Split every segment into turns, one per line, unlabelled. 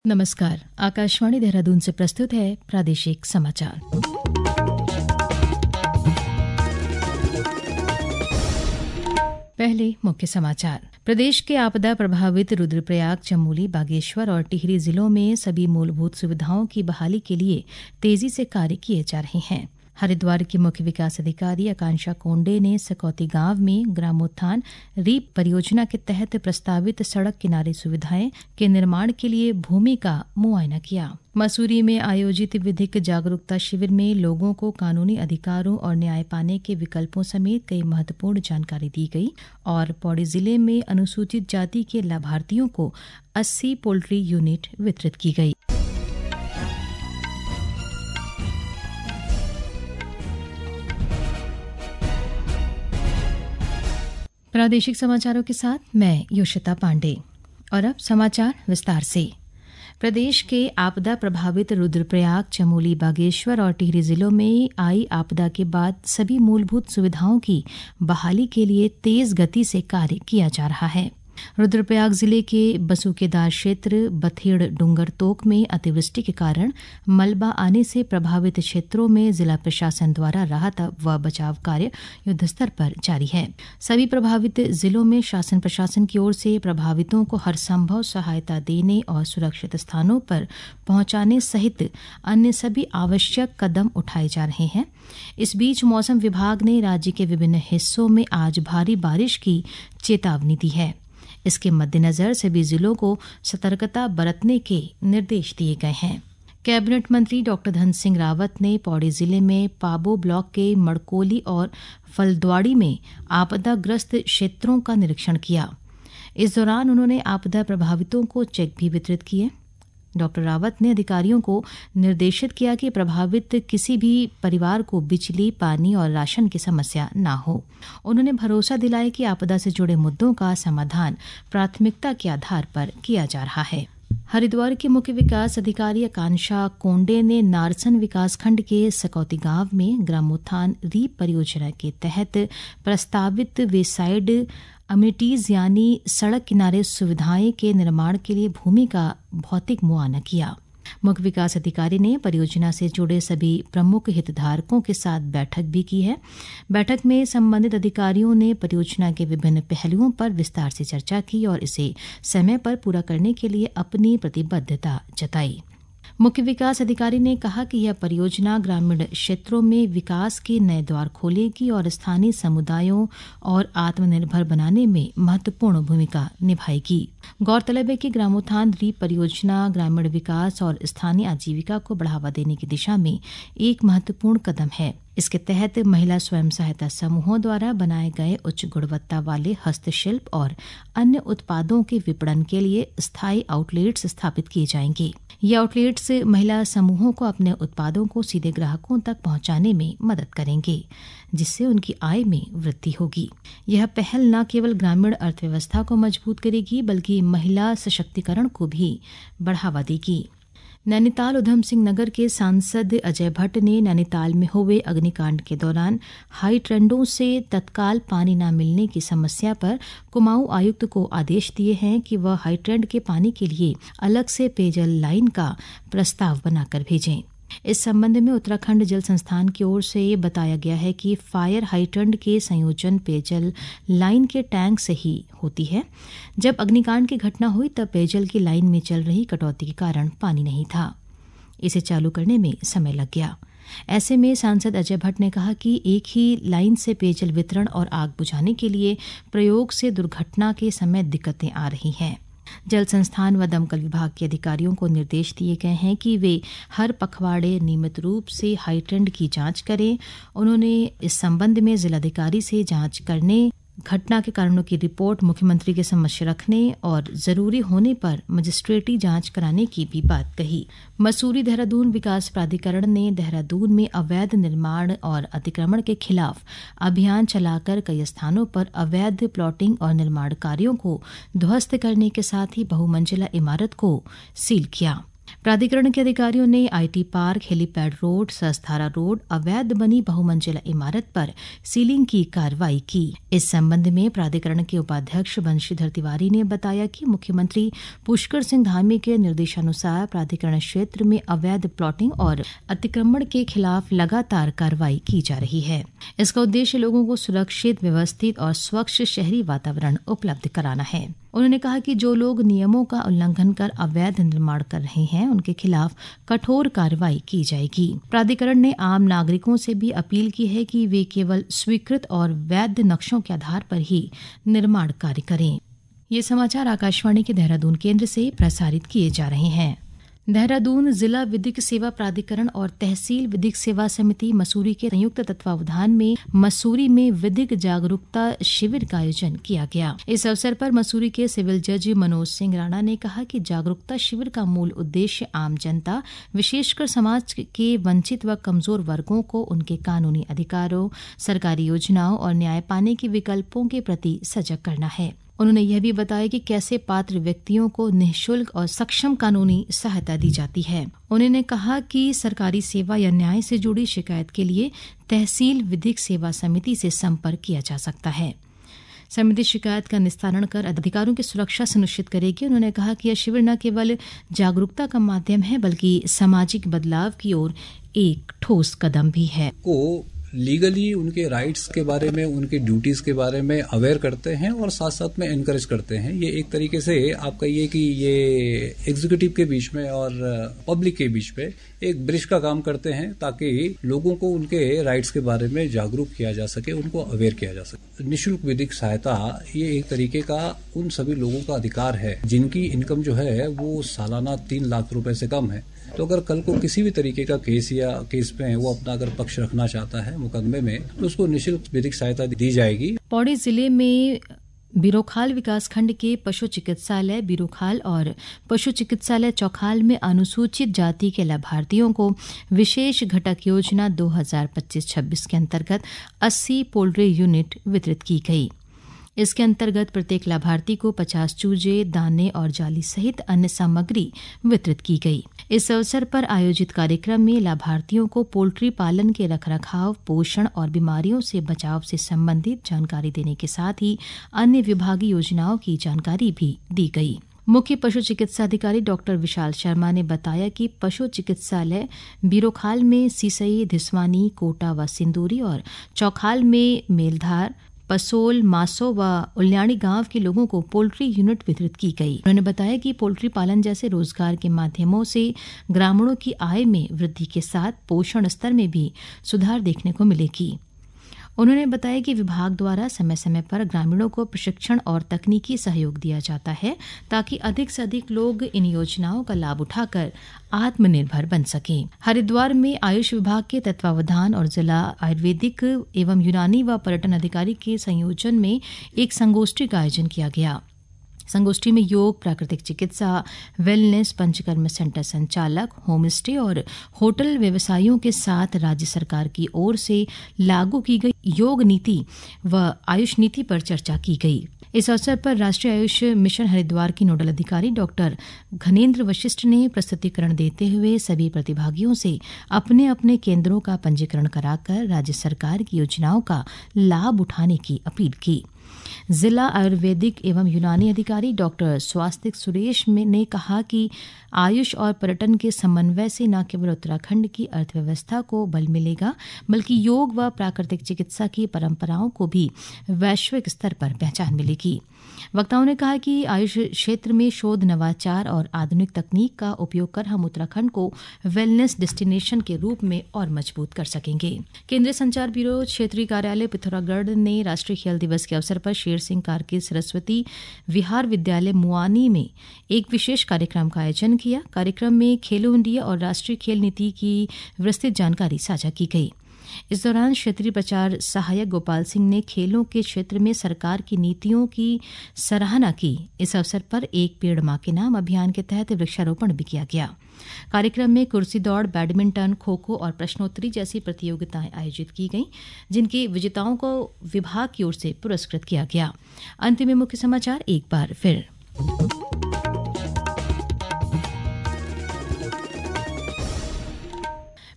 नमस्कार। आकाशवाणी देहरादून से प्रस्तुत है प्रादेशिक समाचार। पहले मुख्य समाचार। प्रदेश के आपदा प्रभावित रुद्रप्रयाग, चमोली, बागेश्वर और टिहरी जिलों में सभी मूलभूत सुविधाओं की बहाली के लिए तेजी से कार्य किए जा रहे हैं। हरिद्वार की मुख्य विकास अधिकारी आकांक्षा कोंडे ने सकौती गांव में ग्रामोत्थान रीप परियोजना के तहत प्रस्तावित सड़क किनारे सुविधाएं के निर्माण के लिए भूमि का मुआयना किया। मसूरी में आयोजित विधिक जागरूकता शिविर में लोगों को कानूनी अधिकारों और न्याय पाने के विकल्पों समेत कई महत्वपूर्ण जानकारी दी गई। और पौड़ी जिले में अनुसूचित जाति के लाभार्थियों को 80 पोल्ट्री यूनिट वितरित की गई। प्रादेशिक समाचारों के साथ मैं योशिता पांडे। और अब समाचार विस्तार से। प्रदेश के आपदा प्रभावित रुद्रप्रयाग, चमोली, बागेश्वर और टिहरी जिलों में आई आपदा के बाद सभी मूलभूत सुविधाओं की बहाली के लिए तेज गति से कार्य किया जा रहा है। रुद्रप्रयाग जिले के बसुकेदार क्षेत्र बथेड़ डूंगर तोक में अतिवृष्टि के कारण मलबा आने से प्रभावित क्षेत्रों में जिला प्रशासन द्वारा राहत व बचाव कार्य युद्धस्तर पर जारी है। सभी प्रभावित जिलों में शासन प्रशासन की ओर से प्रभावितों को हर संभव सहायता देने और सुरक्षित स्थानों पर पहुंचाने सहित अन्य सभी आवश्यक कदम उठाए जा रहे हैं। इस बीच मौसम विभाग ने राज्य के विभिन्न हिस्सों में आज भारी बारिश की चेतावनी दी है। इसके मद्देनजर सभी जिलों को सतर्कता बरतने के निर्देश दिए गए हैं। कैबिनेट मंत्री डॉ धन सिंह रावत ने पौड़ी जिले में पाबो ब्लॉक के मड़कोली और फलद्वाड़ी में आपदाग्रस्त क्षेत्रों का निरीक्षण किया। इस दौरान उन्होंने आपदा प्रभावितों को चेक भी वितरित किए। डॉ रावत ने अधिकारियों को निर्देशित किया कि प्रभावित किसी भी परिवार को बिजली, पानी और राशन की समस्या न हो। उन्होंने भरोसा दिलाया कि आपदा से जुड़े मुद्दों का समाधान प्राथमिकता के आधार पर किया जा रहा है। हरिद्वार के मुख्य विकास अधिकारी आकांक्षा कोंडे ने नारसन विकासखंड के सकौती गांव में ग्रामोत्थान रीप परियोजना के तहत प्रस्तावित वेसाइड अम्यूनिटीज यानी सड़क किनारे सुविधाएं के निर्माण के लिए भूमि का भौतिक मुआयना किया। मुख्य विकास अधिकारी ने परियोजना से जुड़े सभी प्रमुख हितधारकों के साथ बैठक भी की है। बैठक में संबंधित अधिकारियों ने परियोजना के विभिन्न पहलुओं पर विस्तार से चर्चा की और इसे समय पर पूरा करने के लिए अपनी प्रतिबद्धता जताई। मुख्य विकास अधिकारी ने कहा कि यह परियोजना ग्रामीण क्षेत्रों में विकास के नए द्वार खोलेगी और स्थानीय समुदायों और आत्मनिर्भर बनाने में महत्वपूर्ण भूमिका निभाएगी। गौरतलब है कि ग्रामोत्थान रीप परियोजना ग्रामीण विकास और स्थानीय आजीविका को बढ़ावा देने की दिशा में एक महत्वपूर्ण कदम है। इसके तहत महिला स्वयं सहायता समूहों द्वारा बनाए गए उच्च गुणवत्ता वाले हस्तशिल्प और अन्य उत्पादों के विपणन के लिए स्थायी आउटलेट्स स्थापित किए जाएंगे। ये आउटलेट्स महिला समूहों को अपने उत्पादों को सीधे ग्राहकों तक पहुंचाने में मदद करेंगे, जिससे उनकी आय में वृद्धि होगी। यह पहल न केवल ग्रामीण अर्थव्यवस्था को मजबूत करेगी बल्कि महिला सशक्तिकरण को भी बढ़ावा देगी। नैनीताल उधम सिंह नगर के सांसद अजय भट्ट ने नैनीताल में हुए अग्निकांड के दौरान हाई ट्रेंडों से तत्काल पानी न मिलने की समस्या पर कुमाऊं आयुक्त को आदेश दिए हैं कि वह हाई ट्रेंड के पानी के लिए अलग से पेयजल लाइन का प्रस्ताव बनाकर भेजें। इस संबंध में उत्तराखंड जल संस्थान की ओर से बताया गया है कि फायर हाइड्रेंट के संयोजन पेयजल लाइन के टैंक से ही होती है। जब अग्निकांड की घटना हुई तब पेयजल की लाइन में चल रही कटौती के कारण पानी नहीं था। इसे चालू करने में समय लग गया। ऐसे में सांसद अजय भट्ट ने कहा कि एक ही लाइन से पेयजल वितरण और आग बुझाने के लिए प्रयोग से दुर्घटना के समय दिक्कतें आ रही हैं। जल संस्थान व दमकल विभाग के अधिकारियों को निर्देश दिए गए हैं कि वे हर पखवाड़े नियमित रूप से हाइड्रेंट की जांच करें। उन्होंने इस संबंध में जिलाधिकारी से जांच करने, घटना के कारणों की रिपोर्ट मुख्यमंत्री के समक्ष रखने और जरूरी होने पर मजिस्ट्रेटी जांच कराने की भी बात कही। मसूरी देहरादून विकास प्राधिकरण ने देहरादून में अवैध निर्माण और अतिक्रमण के खिलाफ अभियान चलाकर कई स्थानों पर अवैध प्लॉटिंग और निर्माण कार्यों को ध्वस्त करने के साथ ही बहुमंजिला इमारत को सील किया। प्राधिकरण के अधिकारियों ने आईटी पार्क, हेलीपैड रोड, सस्तारा रोड, अवैध बनी बहुमंजिला इमारत पर सीलिंग की कार्रवाई की। इस संबंध में प्राधिकरण के उपाध्यक्ष बंशीधर तिवारी ने बताया कि मुख्यमंत्री पुष्कर सिंह धामी के निर्देशानुसार प्राधिकरण क्षेत्र में अवैध प्लॉटिंग और अतिक्रमण के खिलाफ लगातार कार्रवाई की जा रही है। इसका उद्देश्य लोगों को सुरक्षित, व्यवस्थित और स्वच्छ शहरी वातावरण उपलब्ध कराना है। उन्होंने कहा कि जो लोग नियमों का उल्लंघन कर अवैध निर्माण कर रहे हैं उनके खिलाफ कठोर कार्रवाई की जाएगी। प्राधिकरण ने आम नागरिकों से भी अपील की है कि वे केवल स्वीकृत और वैध नक्शों के आधार पर ही निर्माण कार्य करें। ये समाचार आकाशवाणी के देहरादून केंद्र से प्रसारित किए जा रहे हैं। देहरादून जिला विधिक सेवा प्राधिकरण और तहसील विधिक सेवा समिति मसूरी के संयुक्त तत्वावधान में मसूरी में विधिक जागरूकता शिविर का आयोजन किया गया। इस अवसर पर मसूरी के सिविल जज मनोज सिंह राणा ने कहा कि जागरूकता शिविर का मूल उद्देश्य आम जनता, विशेषकर समाज के वंचित व कमजोर वर्गों को उनके कानूनी अधिकारों, सरकारी योजनाओं और न्याय पाने के विकल्पों के प्रति सजग करना है। उन्होंने यह भी बताया कि कैसे पात्र व्यक्तियों को निःशुल्क और सक्षम कानूनी सहायता दी जाती है। उन्होंने कहा कि सरकारी सेवा या न्याय से जुड़ी शिकायत के लिए तहसील विधिक सेवा समिति से संपर्क किया जा सकता है। समिति शिकायत का निस्तारण कर अधिकारों की सुरक्षा सुनिश्चित करेगी। उन्होंने कहा कि यह शिविर न केवल जागरूकता का माध्यम है बल्कि सामाजिक बदलाव की ओर एक ठोस कदम भी है।
लीगली उनके राइट्स के बारे में, उनके ड्यूटीज के बारे में अवेयर करते हैं और साथ साथ में एनकरेज करते हैं। ये एक तरीके से आप कहिए कि ये एग्जीक्यूटिव के बीच में और पब्लिक के बीच में एक ब्रिज का काम करते हैं ताकि लोगों को उनके राइट्स के बारे में जागरूक किया जा सके, उनको अवेयर किया जा सके। निःशुल्क विधिक सहायता ये एक तरीके का उन सभी लोगों का अधिकार है जिनकी इनकम जो है वो सालाना 3 लाख रुपए से कम है। तो अगर कल को किसी भी तरीके का केस या केस में वो अपना अगर पक्ष रखना चाहता है मुकदमे में, तो उसको निःशुल्क विधिक सहायता दी जाएगी।
पौड़ी जिले में बिरोखाल विकासखंड के पशु चिकित्सालय बिरोखाल और पशु चिकित्सालय चौखाल में अनुसूचित जाति के लाभार्थियों को विशेष घटक योजना 2025-26 के अंतर्गत 80 पोल्ट्री यूनिट वितरित की गई। इसके अंतर्गत प्रत्येक लाभार्थी को 50 चूजे, दाने और जाली सहित अन्य सामग्री वितरित की गई। इस अवसर पर आयोजित कार्यक्रम में लाभार्थियों को पोल्ट्री पालन के रखरखाव, पोषण और बीमारियों से बचाव से संबंधित जानकारी देने के साथ ही अन्य विभागीय योजनाओं की जानकारी भी दी गई। मुख्य पशु चिकित्सा अधिकारी डॉक्टर विशाल शर्मा ने बताया कि पशु चिकित्सालय बिरोखाल में सीसई, धिसवानी, कोटा व सिंदूरी और चौखाल में मेलधार, पसोल, मासो व उल्याणी गांव के लोगों को पोल्ट्री यूनिट वितरित की गई। उन्होंने बताया कि पोल्ट्री पालन जैसे रोजगार के माध्यमों से ग्रामीणों की आय में वृद्धि के साथ पोषण स्तर में भी सुधार देखने को मिलेगी। उन्होंने बताया कि विभाग द्वारा समय समय पर ग्रामीणों को प्रशिक्षण और तकनीकी सहयोग दिया जाता है ताकि अधिक से अधिक लोग इन योजनाओं का लाभ उठाकर आत्मनिर्भर बन सकें। हरिद्वार में आयुष विभाग के तत्वावधान और जिला आयुर्वेदिक एवं यूनानी व पर्यटन अधिकारी के संयोजन में एक संगोष्ठी का आयोजन किया गया। संगोष्ठी में योग, प्राकृतिक चिकित्सा, वेलनेस, पंचकर्म सेंटर संचालक, होम स्टे और होटल व्यवसायियों के साथ राज्य सरकार की ओर से लागू की गई योग नीति व आयुष नीति पर चर्चा की गई। इस अवसर पर राष्ट्रीय आयुष मिशन हरिद्वार की नोडल अधिकारी डॉक्टर घनेन्द्र वशिष्ठ ने प्रस्तुतिकरण देते हुए सभी प्रतिभागियों से अपने अपने केंद्रों का पंजीकरण कराकर राज्य सरकार की योजनाओं का लाभ उठाने की अपील की। जिला आयुर्वेदिक एवं यूनानी अधिकारी डॉक्टर स्वास्तिक सुरेश ने कहा कि आयुष और पर्यटन के समन्वय से न केवल उत्तराखंड की अर्थव्यवस्था को बल मिलेगा बल्कि योग व प्राकृतिक चिकित्सा की परंपराओं को भी वैश्विक स्तर पर पहचान मिलेगी। वक्ताओं ने कहा कि आयुष क्षेत्र में शोध, नवाचार और आधुनिक तकनीक का उपयोग कर हम उत्तराखंड को वेलनेस डेस्टिनेशन के रूप में और मजबूत कर सकेंगे। केंद्रीय संचार ब्यूरो क्षेत्रीय कार्यालय पिथौरागढ़ ने राष्ट्रीय खेल दिवस के अवसर पर शेर सिंह कारगिल सरस्वती विहार विद्यालय मुआनी में एक विशेष कार्यक्रम का आयोजन किया। कार्यक्रम में खेलो इंडिया और राष्ट्रीय खेल नीति की विस्तृत जानकारी साझा की गई। इस दौरान क्षेत्रीय प्रचार सहायक गोपाल सिंह ने खेलों के क्षेत्र में सरकार की नीतियों की सराहना की। इस अवसर पर एक पेड़ मां के नाम अभियान के तहत वृक्षारोपण भी किया गया। कार्यक्रम में कुर्सी दौड़, बैडमिंटन, खो खो और प्रश्नोत्तरी जैसी प्रतियोगिताएं आयोजित की गईं, जिनके विजेताओं को विभाग की ओर से पुरस्कृत किया गया। अंत में मुख्य समाचार एक बार फिर।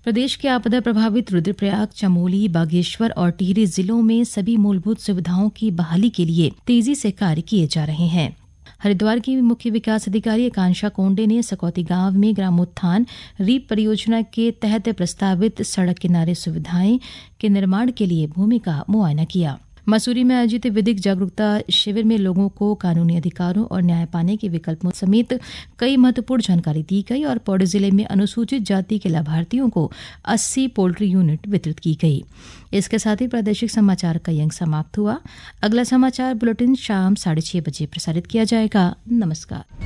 प्रदेश के आपदा प्रभावित रुद्रप्रयाग, चमोली, बागेश्वर और टिहरी जिलों में सभी मूलभूत सुविधाओं की बहाली के लिए तेजी से कार्य किए जा रहे हैं। हरिद्वार की मुख्य विकास अधिकारी आकांक्षा कोंडे ने सकौती गांव में ग्रामोत्थान रीप परियोजना के तहत प्रस्तावित सड़क किनारे सुविधाएं के निर्माण के लिए भूमि का मुआयना किया। मसूरी में आयोजित विधिक जागरूकता शिविर में लोगों को कानूनी अधिकारों और न्याय पाने के विकल्पों समेत कई महत्वपूर्ण जानकारी दी गई और पौड़ी जिले में अनुसूचित जाति के लाभार्थियों को 80 पोल्ट्री यूनिट वितरित की गई। इसके साथ ही प्रादेशिक समाचार का अंक समाप्त हुआ। अगला समाचार बुलेटिन शाम 6:30 बजे प्रसारित किया जाएगा। नमस्कार।